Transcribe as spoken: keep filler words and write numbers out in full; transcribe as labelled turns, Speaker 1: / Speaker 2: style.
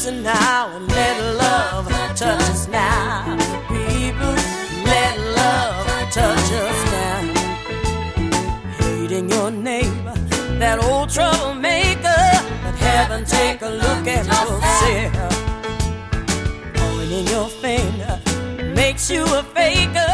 Speaker 1: listen now and let love touch us now. People, let love touch us now. Hating your neighbor, that old troublemaker, but heaven, take a look at yourself. Pointing your finger makes you a faker.